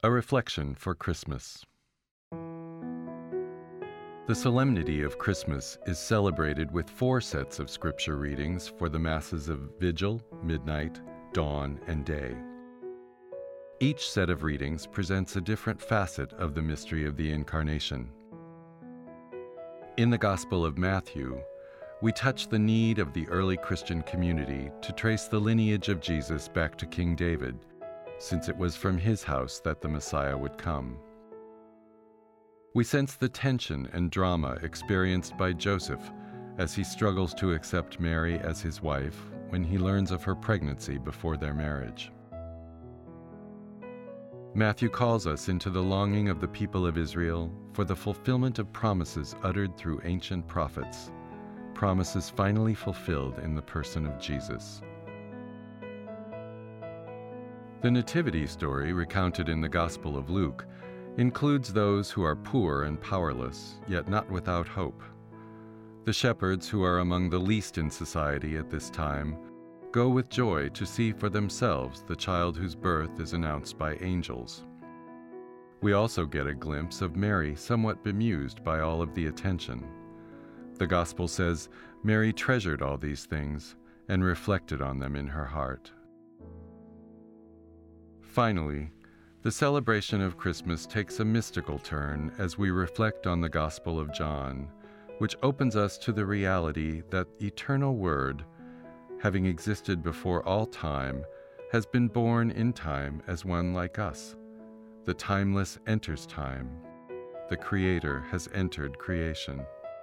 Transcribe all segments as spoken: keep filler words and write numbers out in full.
A reflection for Christmas. The solemnity of Christmas is celebrated with four sets of scripture readings for the Masses of Vigil, Midnight, Dawn, and Day. Each set of readings presents a different facet of the mystery of the Incarnation. In the Gospel of Matthew, we touch the need of the early Christian community to trace the lineage of Jesus back to King David, since it was from his house that the Messiah would come. We sense the tension and drama experienced by Joseph as he struggles to accept Mary as his wife when he learns of her pregnancy before their marriage. Matthew calls us into the longing of the people of Israel for the fulfillment of promises uttered through ancient prophets, promises finally fulfilled in the person of Jesus. The Nativity story recounted in the Gospel of Luke includes those who are poor and powerless, yet not without hope. The shepherds, who are among the least in society at this time, go with joy to see for themselves the child whose birth is announced by angels. We also get a glimpse of Mary somewhat bemused by all of the attention. The Gospel says, Mary treasured all these things and reflected on them in her heart. Finally, the celebration of Christmas takes a mystical turn as we reflect on the Gospel of John, which opens us to the reality that eternal Word, having existed before all time, has been born in time as one like us. The timeless enters time. The Creator has entered creation.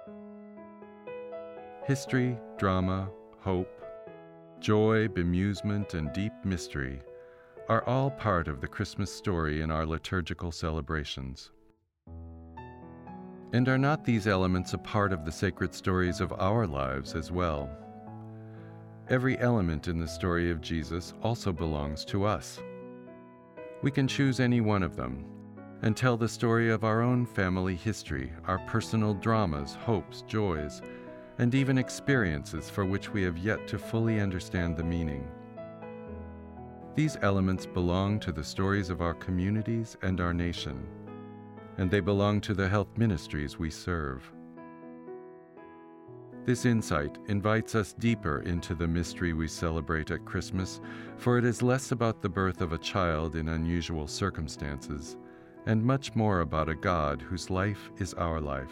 History, drama, hope, joy, bemusement, and deep mystery are all part of the Christmas story in our liturgical celebrations. And are not these elements a part of the sacred stories of our lives as well? Every element in the story of Jesus also belongs to us. We can choose any one of them and tell the story of our own family history, our personal dramas, hopes, joys, and even experiences for which we have yet to fully understand the meaning. These elements belong to the stories of our communities and our nation, and they belong to the health ministries we serve. This insight invites us deeper into the mystery we celebrate at Christmas, for it is less about the birth of a child in unusual circumstances, and much more about a God whose life is our life.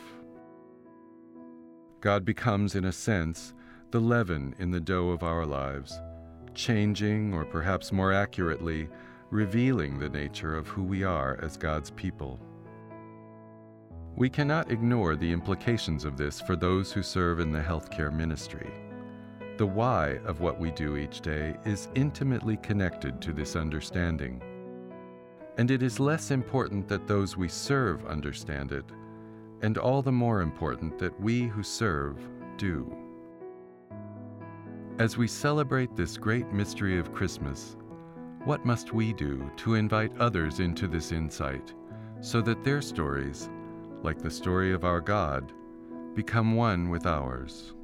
God becomes, in a sense, the leaven in the dough of our lives, changing, or perhaps more accurately, revealing the nature of who we are as God's people. We cannot ignore the implications of this for those who serve in the healthcare ministry. The why of what we do each day is intimately connected to this understanding. And it is less important that those we serve understand it, and all the more important that we who serve do. As we celebrate this great mystery of Christmas, what must we do to invite others into this insight so that their stories, like the story of our God, become one with ours?